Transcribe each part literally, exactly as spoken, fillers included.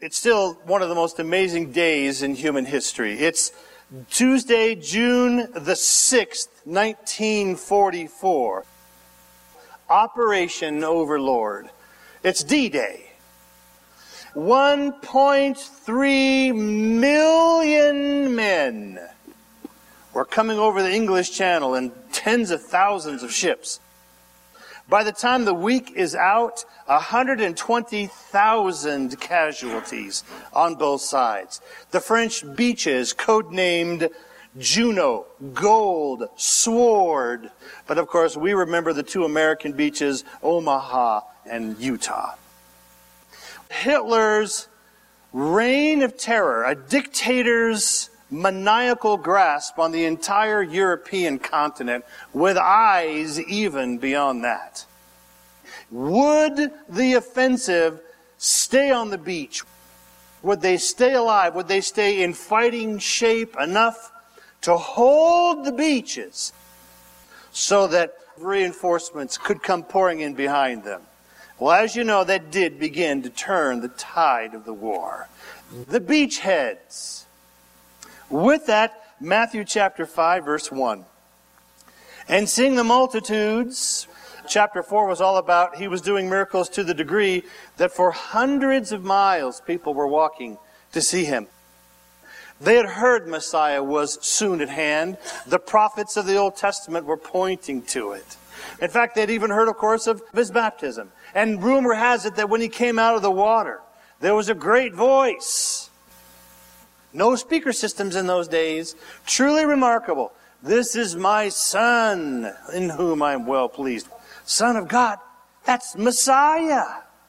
It's still one of the most amazing days in human history. It's Tuesday, June the sixth, nineteen forty-four. Operation Overlord. It's D-Day. one point three million men were coming over the English Channel in tens of thousands of ships. By the time the week is out, one hundred twenty thousand casualties on both sides. The French beaches, codenamed Juno, Gold, Sword. But of course, we remember the two American beaches, Omaha and Utah. Hitler's reign of terror, a dictator's maniacal grasp on the entire European continent, with eyes even beyond that. Would the offensive stay on the beach? Would they stay alive? Would they stay in fighting shape enough to hold the beaches so that reinforcements could come pouring in behind them? Well, as you know, that did begin to turn the tide of the war. The beachheads. With that, Matthew chapter five, verse one. And seeing the multitudes, chapter four was all about, he was doing miracles to the degree that for hundreds of miles people were walking to see him. They had heard Messiah was soon at hand. The prophets of the Old Testament were pointing to it. In fact, they'd even heard, of course, of his baptism. And rumor has it that when he came out of the water, there was a great voice. No speaker systems in those days. Truly remarkable. This is my Son, in whom I am well pleased. Son of God. That's Messiah.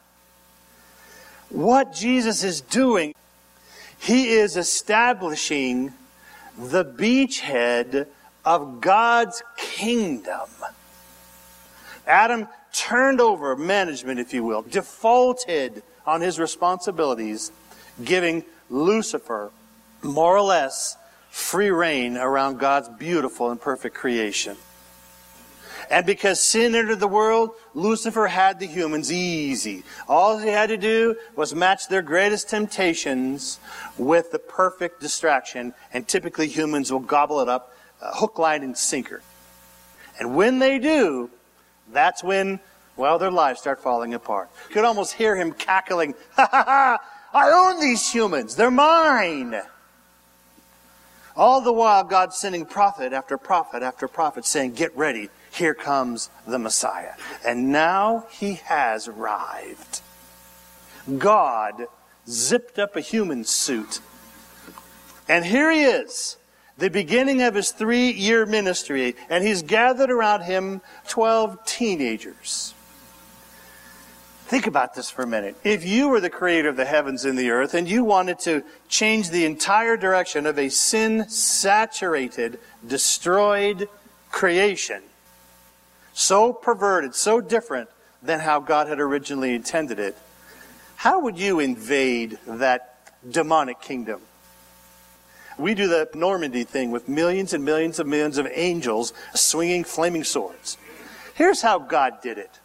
What Jesus is doing, he is establishing the beachhead of God's kingdom. Adam turned over management, if you will, defaulted on his responsibilities, giving Lucifer more or less free reign around God's beautiful and perfect creation. And because sin entered the world, Lucifer had the humans easy. All he had to do was match their greatest temptations with the perfect distraction, and typically humans will gobble it up, uh, hook, line, and sinker. And when they do, that's when, well, their lives start falling apart. You could almost hear him cackling, ha ha ha, I own these humans, they're mine. All the while, God's sending prophet after prophet after prophet saying, get ready, here comes the Messiah. And now he has arrived. God zipped up a human suit. And here he is, the beginning of his three-year ministry. And he's gathered around him twelve teenagers. Think about this for a minute. If you were the creator of the heavens and the earth and you wanted to change the entire direction of a sin-saturated, destroyed creation, so perverted, so different than how God had originally intended it, how would you invade that demonic kingdom? We do the Normandy thing with millions and millions and millions of angels swinging flaming swords. Here's how God did it.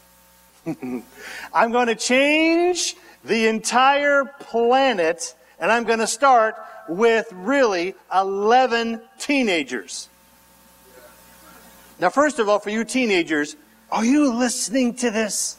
I'm going to change the entire planet, and I'm going to start with really eleven teenagers. Now, first of all, for you teenagers, are you listening to this?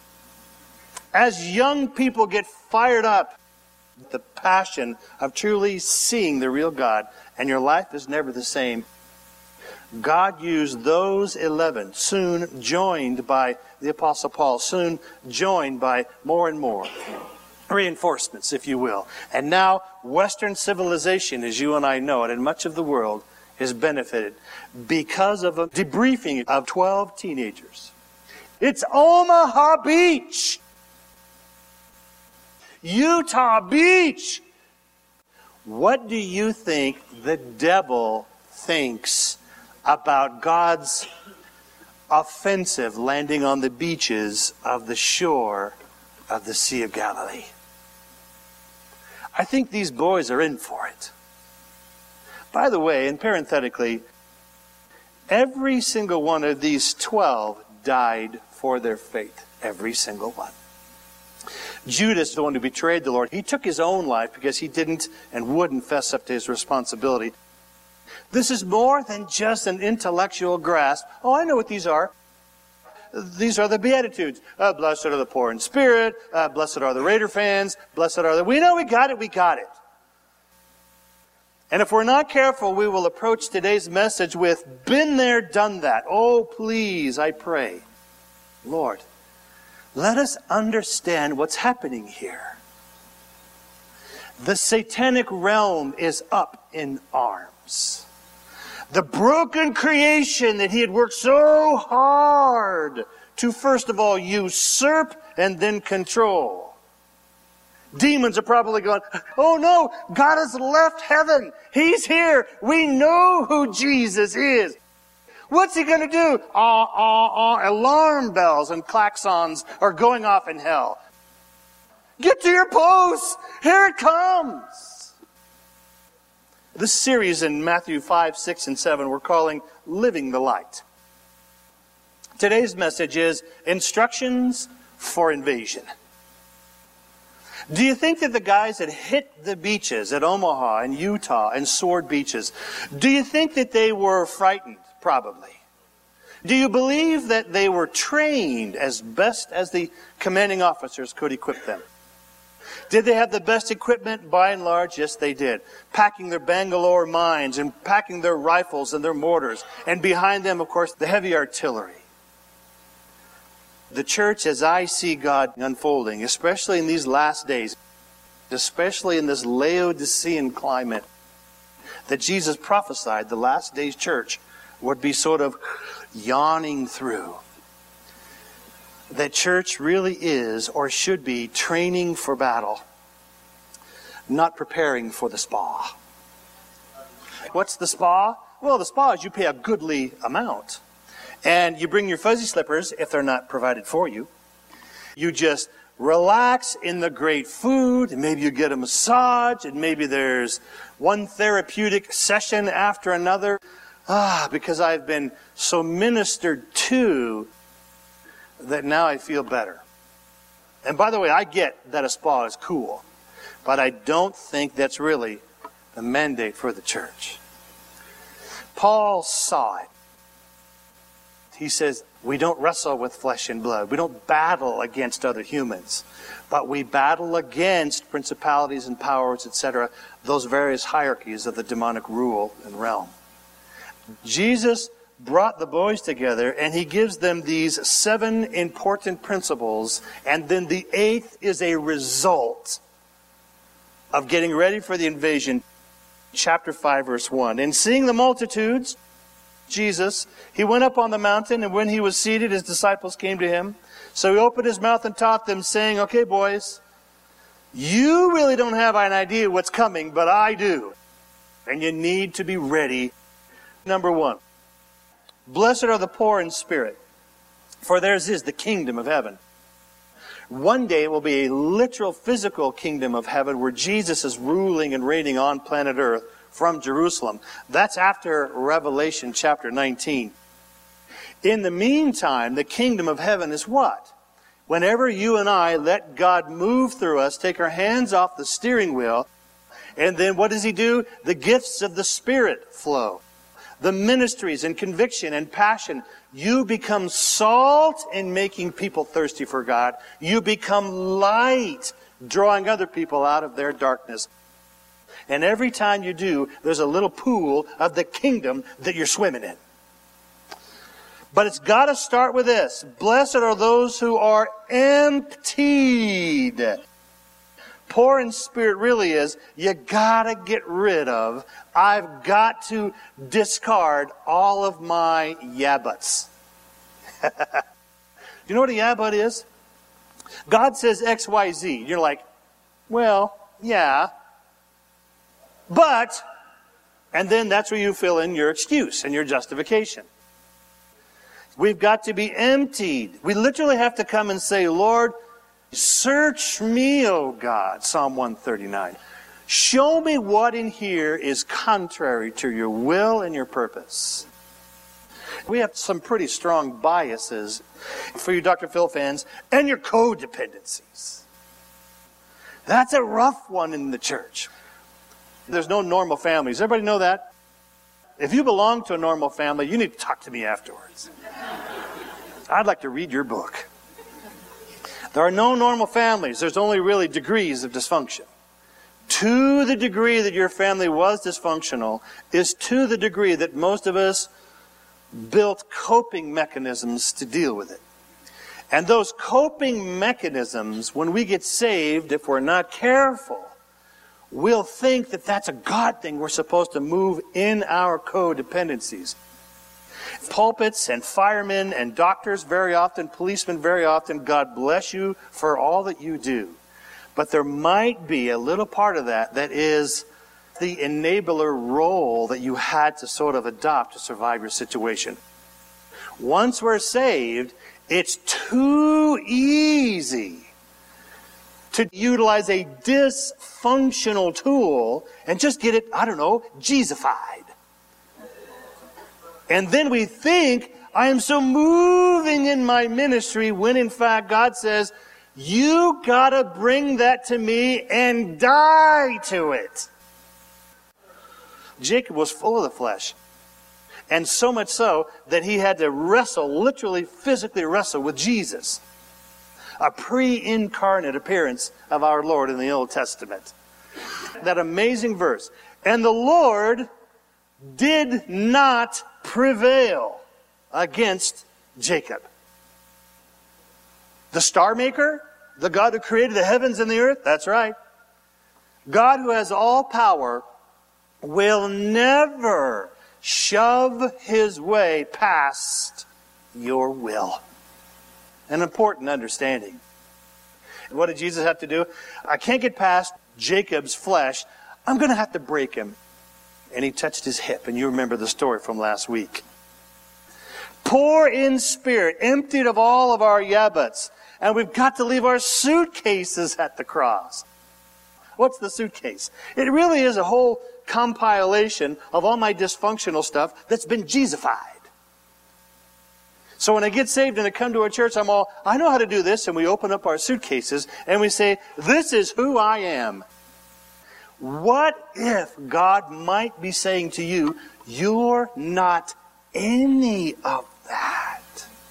As young people get fired up with the passion of truly seeing the real God, and your life is never the same, God used those eleven, soon joined by the Apostle Paul, soon joined by more and more reinforcements, if you will. And now Western civilization, as you and I know it, and much of the world, is benefited because of a debriefing of twelve teenagers. It's Omaha Beach! Utah Beach! What do you think the devil thinks about God's offensive landing on the beaches of the shore of the Sea of Galilee? I think these boys are in for it. By the way, and parenthetically, every single one of these twelve died for their faith. Every single one. Judas, the one who betrayed the Lord, he took his own life because he didn't and wouldn't fess up to his responsibility. This is more than just an intellectual grasp. Oh, I know what these are. These are the Beatitudes. Uh, blessed are the poor in spirit. Uh, blessed are the Raider fans. Blessed are the... We know we got it, we got it. And if we're not careful, we will approach today's message with, been there, done that. Oh, please, I pray. Lord, let us understand what's happening here. The satanic realm is up in arms. The broken creation that he had worked so hard to first of all usurp and then control. Demons are probably going, oh no, God has left heaven. He's here. We know who Jesus is. What's he going to do? Ah, ah, ah. Alarm bells and klaxons are going off in hell. Get to your posts. Here it comes. This series in Matthew five, six, and seven we're calling Living the Light. Today's message is Instructions for Invasion. Do you think that the guys that hit the beaches at Omaha and Utah and Sword beaches, do you think that they were frightened? Probably. Do you believe that they were trained as best as the commanding officers could equip them? Did they have the best equipment? By and large, yes, they did. Packing their Bangalore mines and packing their rifles and their mortars. And behind them, of course, the heavy artillery. The church, as I see God unfolding, especially in these last days, especially in this Laodicean climate, that Jesus prophesied the last days church would be sort of yawning through. That church really is, or should be, training for battle, not preparing for the spa. What's the spa? Well, the spa is you pay a goodly amount. And you bring your fuzzy slippers if they're not provided for you. You just relax in the great food, and maybe you get a massage, and maybe there's one therapeutic session after another. Ah, because I've been so ministered to that now I feel better. And by the way, I get that a spa is cool, but I don't think that's really the mandate for the church. Paul saw it. He says, we don't wrestle with flesh and blood. We don't battle against other humans, but we battle against principalities and powers, et cetera, those various hierarchies of the demonic rule and realm. Jesus brought the boys together, and he gives them these seven important principles, and then the eighth is a result of getting ready for the invasion. Chapter five, verse one. And seeing the multitudes, Jesus, he went up on the mountain, and when he was seated, his disciples came to him. So he opened his mouth and taught them, saying, okay, boys, you really don't have an idea what's coming, but I do. And you need to be ready. Number one. Blessed are the poor in spirit, for theirs is the kingdom of heaven. One day will be a literal physical kingdom of heaven where Jesus is ruling and reigning on planet Earth from Jerusalem. That's after Revelation chapter nineteen. In the meantime, the kingdom of heaven is what? Whenever you and I let God move through us, take our hands off the steering wheel, and then what does he do? The gifts of the Spirit flow. The ministries and conviction and passion. You become salt in making people thirsty for God. You become light, drawing other people out of their darkness. And every time you do, there's a little pool of the kingdom that you're swimming in. But it's got to start with this. Blessed are those who are emptied. Poor in spirit really is, you gotta get rid of, I've got to discard all of my yabbuts. Do you know what a yabbut is? God says X, Y, Z. You're like, well, yeah. But, and then that's where you fill in your excuse and your justification. We've got to be emptied. We literally have to come and say, Lord, search me, O God, Psalm one thirty-nine. Show me what in here is contrary to your will and your purpose. We have some pretty strong biases for you Doctor Phil fans and your codependencies. That's a rough one in the church. There's no normal families. Does everybody know that? If you belong to a normal family, you need to talk to me afterwards. I'd like to read your book. There are no normal families. There's only really degrees of dysfunction. To the degree that your family was dysfunctional is to the degree that most of us built coping mechanisms to deal with it. And those coping mechanisms, when we get saved, if we're not careful, we'll think that that's a God thing. We're supposed to move in our codependencies. Pulpits and firemen and doctors very often, policemen very often, God bless you for all that you do. But there might be a little part of that that is the enabler role that you had to sort of adopt to survive your situation. Once we're saved, it's too easy to utilize a dysfunctional tool and just get it, I don't know, Jesusified. And then we think, I am so moving in my ministry, when in fact God says, you gotta bring that to me and die to it. Jacob was full of the flesh. And so much so that he had to wrestle, literally, physically wrestle with Jesus. A pre-incarnate appearance of our Lord in the Old Testament. That amazing verse. And the Lord did not prevail against Jacob. The star maker, the God who created the heavens and the earth, that's right. God who has all power will never shove his way past your will. An important understanding. What did Jesus have to do? I can't get past Jacob's flesh. I'm going to have to break him. And he touched his hip. And you remember the story from last week. Poor in spirit, emptied of all of our yabbats. And we've got to leave our suitcases at the cross. What's the suitcase? It really is a whole compilation of all my dysfunctional stuff that's been Jesusified. So when I get saved and I come to a church, I'm all, I know how to do this. And we open up our suitcases and we say, this is who I am. What if God might be saying to you, you're not any of that?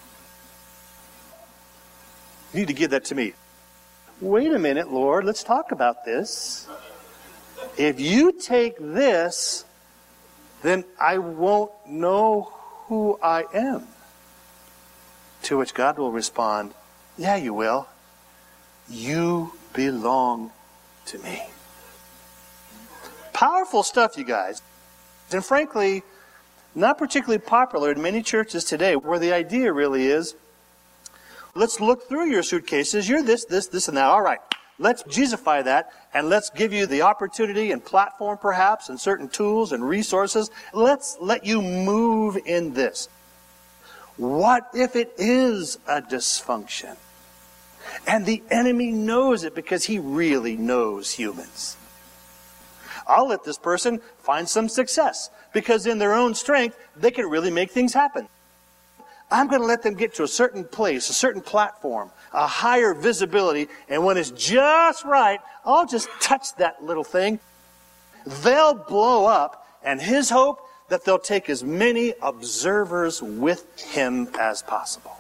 You need to give that to me. Wait a minute, Lord, let's talk about this. If you take this, then I won't know who I am. To which God will respond, yeah, you will. You belong to me. Powerful stuff, you guys. And frankly, not particularly popular in many churches today, where the idea really is, let's look through your suitcases. You're this, this, this, and that. All right. Let's Jesusify that, and let's give you the opportunity and platform, perhaps, and certain tools and resources. Let's let you move in this. What if it is a dysfunction? And the enemy knows it because he really knows humans. I'll let this person find some success because in their own strength, they can really make things happen. I'm going to let them get to a certain place, a certain platform, a higher visibility, and when it's just right, I'll just touch that little thing. They'll blow up, and his hope that they'll take as many observers with him as possible.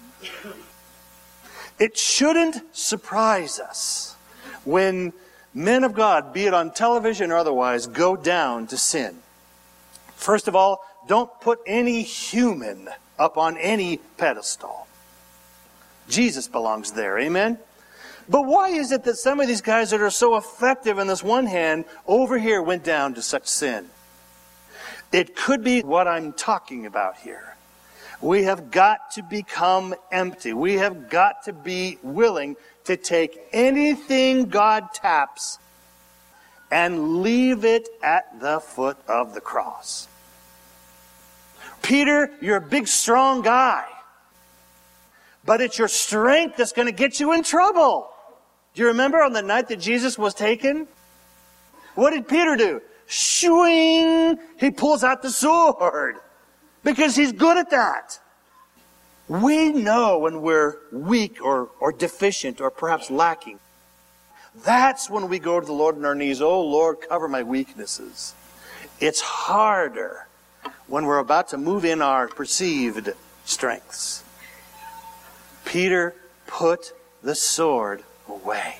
It shouldn't surprise us when men of God, be it on television or otherwise, go down to sin. First of all, don't put any human up on any pedestal. Jesus belongs there, amen? But why is it that some of these guys that are so effective in this one hand over here went down to such sin? It could be what I'm talking about here. We have got to become empty. We have got to be willing to take anything God taps and leave it at the foot of the cross. Peter, you're a big, strong guy. But it's your strength that's going to get you in trouble. Do you remember on the night that Jesus was taken? What did Peter do? Shwing! He pulls out the sword. Because he's good at that. We know when we're weak or, or deficient or perhaps lacking. That's when we go to the Lord on our knees. Oh, Lord, cover my weaknesses. It's harder when we're about to move in our perceived strengths. Peter put the sword away.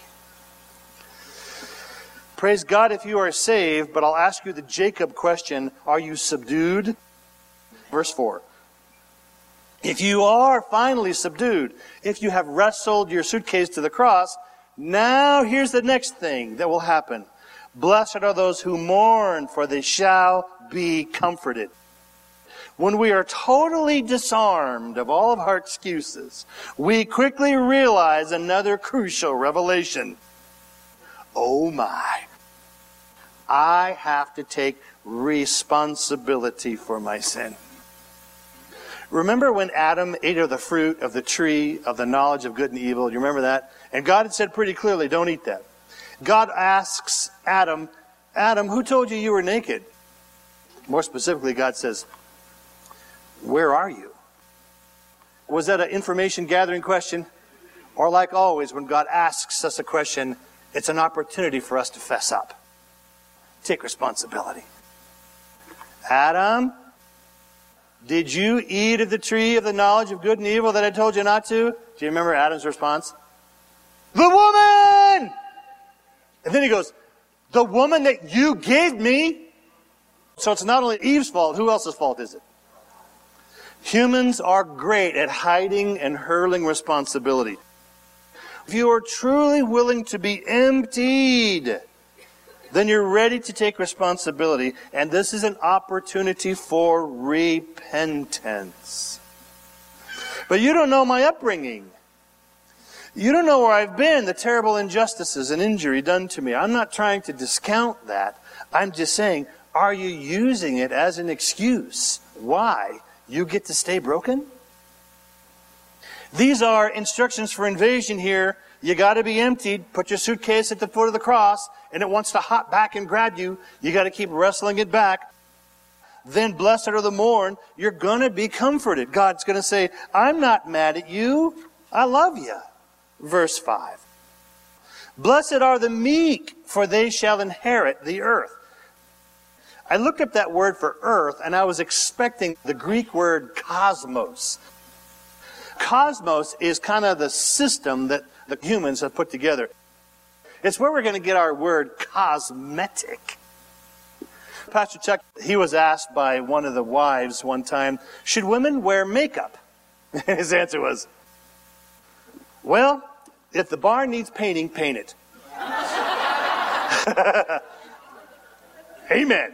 Praise God if you are saved, but I'll ask you the Jacob question, are you subdued? Verse four. If you are finally subdued, if you have wrestled your suitcase to the cross, now here's the next thing that will happen. Blessed are those who mourn, for they shall be comforted. When we are totally disarmed of all of our excuses, we quickly realize another crucial revelation. Oh my, I have to take responsibility for my sin. Remember when Adam ate of the fruit of the tree of the knowledge of good and evil? Do you remember that? And God had said pretty clearly, don't eat that. God asks Adam, Adam, who told you you were naked? More specifically, God says, where are you? Was that an information gathering question? Or like always, when God asks us a question, it's an opportunity for us to fess up. Take responsibility. Adam, did you eat of the tree of the knowledge of good and evil that I told you not to? Do you remember Adam's response? The woman! And then he goes, the woman that you gave me? So it's not only Eve's fault. Who else's fault is it? Humans are great at hiding and hurling responsibility. If you are truly willing to be emptied, then you're ready to take responsibility. And this is an opportunity for repentance. But you don't know my upbringing. You don't know where I've been, the terrible injustices and injury done to me. I'm not trying to discount that. I'm just saying, are you using it as an excuse why you get to stay broken? These are instructions for invasion here. You got to be emptied. Put your suitcase at the foot of the cross, and it wants to hop back and grab you. You got to keep wrestling it back. Then blessed are the mourn. You're going to be comforted. God's going to say, I'm not mad at you. I love you. Verse five. Blessed are the meek, for they shall inherit the earth. I looked up that word for earth, and I was expecting the Greek word cosmos. Cosmos is kind of the system that the humans have put together. It's where we're going to get our word cosmetic. Pastor Chuck, he was asked by one of the wives one time, should women wear makeup? His answer was, well, if the barn needs painting, paint it. Amen.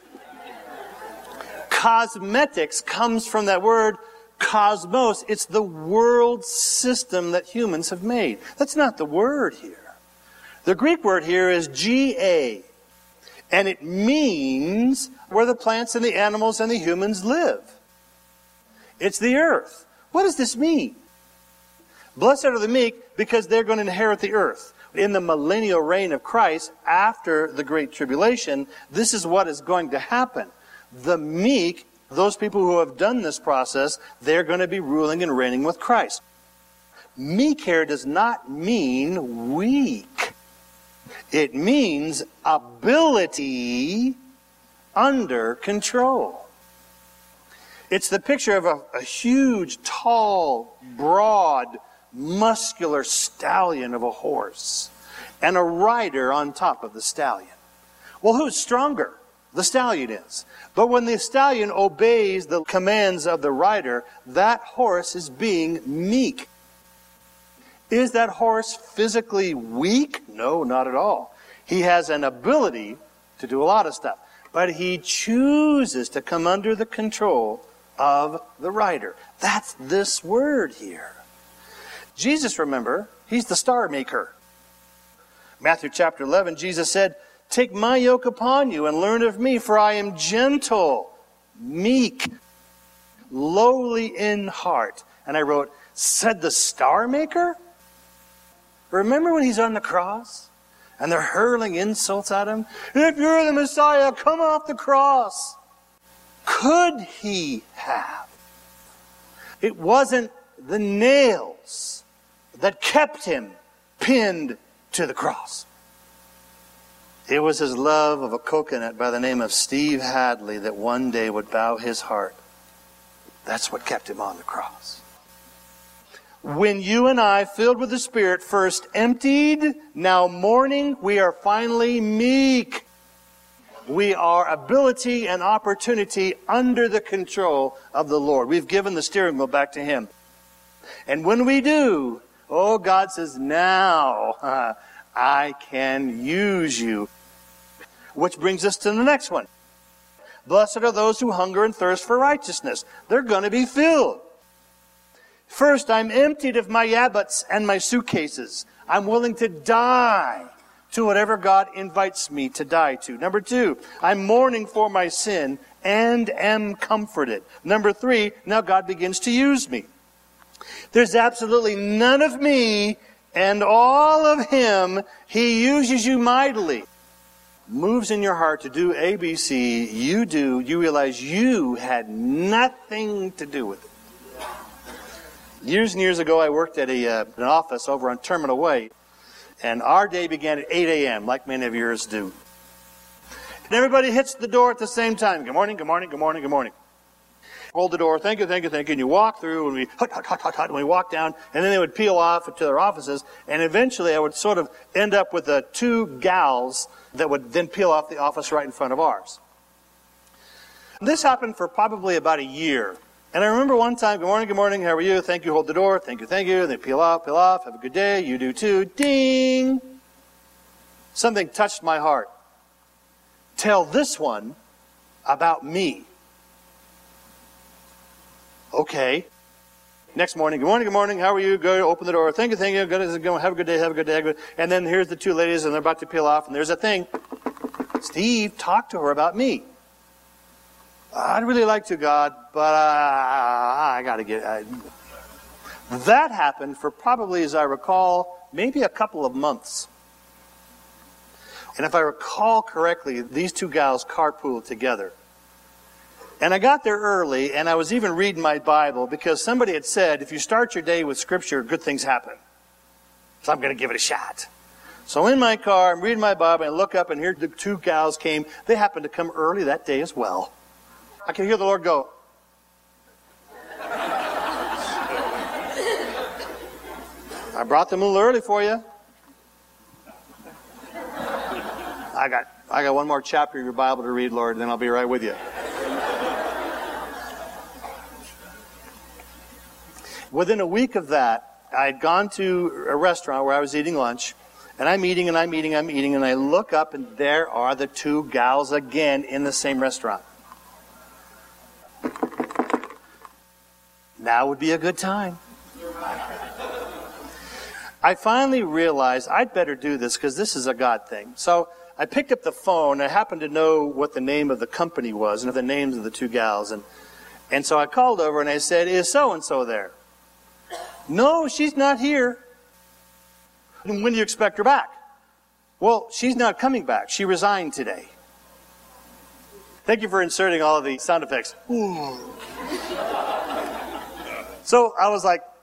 Cosmetics comes from that word cosmos. It's the world system that humans have made. That's not the word here. The Greek word here is G A. And it means where the plants and the animals and the humans live. It's the earth. What does this mean? Blessed are the meek because they're going to inherit the earth. In the millennial reign of Christ, after the Great Tribulation, this is what is going to happen. The meek, those people who have done this process, they're going to be ruling and reigning with Christ. Meek here does not mean weak. It means ability under control. It's the picture of a, a huge, tall, broad, muscular stallion of a horse and a rider on top of the stallion. Well, who's stronger? The stallion is. But when the stallion obeys the commands of the rider, that horse is being meek. Is that horse physically weak? No, not at all. He has an ability to do a lot of stuff. But he chooses to come under the control of the rider. That's this word here. Jesus, remember, he's the star maker. Matthew chapter eleven, Jesus said, take my yoke upon you and learn of me, for I am gentle, meek, lowly in heart. And I wrote, said the star maker? Remember when he's on the cross and they're hurling insults at him? If you're the Messiah, come off the cross. Could he have? It wasn't the nails that kept him pinned to the cross. It was his love of a coconut by the name of Steve Hadley that one day would bow his heart. That's what kept him on the cross. When you and I, filled with the Spirit, first emptied, now mourning, we are finally meek. We are ability and opportunity under the control of the Lord. We've given the steering wheel back to Him. And when we do, oh, God says, now uh, I can use you. Which brings us to the next one. Blessed are those who hunger and thirst for righteousness. They're going to be filled. First, I'm emptied of my yabbats and my suitcases. I'm willing to die to whatever God invites me to die to. Number two, I'm mourning for my sin and am comforted. Number three, now God begins to use me. There's absolutely none of me and all of Him. He uses you mightily. Moves in your heart to do A B C. You do. You realize you had nothing to do with it. Years and years ago, I worked at a, uh, an office over on Terminal Way. And our day began at eight a.m., like many of yours do. And everybody hits the door at the same time. Good morning, good morning, good morning, good morning. Hold the door, thank you, thank you, thank you. And you walk through, and we hut, hut, hut, hut, hut, and we walk down. And then they would peel off to their offices. And eventually I would sort of end up with the two gals that would then peel off the office right in front of ours. This happened for probably about a year. And I remember one time, good morning, good morning, how are you? Thank you, hold the door, thank you, thank you. They peel off, peel off, have a good day, you do too. Ding! Something touched my heart. Tell this one about me. Okay. Next morning, good morning, good morning, how are you? Go open the door, thank you, thank you, good, have a good day, have a good day. Have a good day. And then here's the two ladies, and they're about to peel off, and there's a thing. Steve, talk to her about me. I'd really like to, God, but uh, I got to get... I... That happened for probably, as I recall, maybe a couple of months. And if I recall correctly, these two gals carpooled together. And I got there early, and I was even reading my Bible, because somebody had said, if you start your day with Scripture, good things happen. So I'm going to give it a shot. So in my car, I'm reading my Bible, and I look up, and here the two gals came. They happened to come early that day as well. I can hear the Lord go, I brought them a little early for you. I got I got one more chapter of your Bible to read, Lord, and then I'll be right with you. Within a week of that, I had gone to a restaurant where I was eating lunch, and I'm eating and I'm eating, I'm eating, and I look up, and there are the two gals again in the same restaurant. Now would be a good time. I finally realized I'd better do this because this is a God thing. So I picked up the phone. I happened to know what the name of the company was and the names of the two gals. And, and so I called over and I said, is so-and-so there? No, she's not here. And when do you expect her back? Well, she's not coming back. She resigned today. Thank you for inserting all of the sound effects. Ooh. So I was like,